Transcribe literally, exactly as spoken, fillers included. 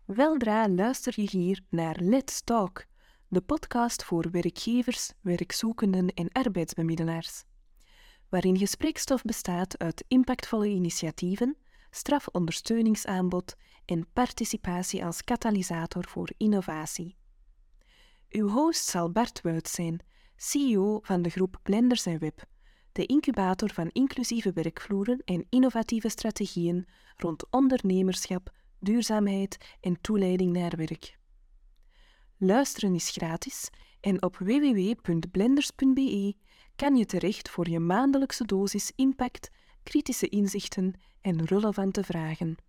Weldra luister je hier naar Let's Talk, de podcast voor werkgevers, werkzoekenden en arbeidsbemiddelaars, waarin gesprekstof bestaat uit impactvolle initiatieven, strafondersteuningsaanbod en participatie als katalysator voor innovatie. Uw host zal Bart Wuit zijn, C E O van de groep Blenders en Web, de incubator van inclusieve werkvloeren en innovatieve strategieën rond ondernemerschap, duurzaamheid en toeleiding naar werk. Luisteren is gratis en op w w w punt blenders punt b e kan je terecht voor je maandelijkse dosis impact, kritische inzichten en relevante vragen.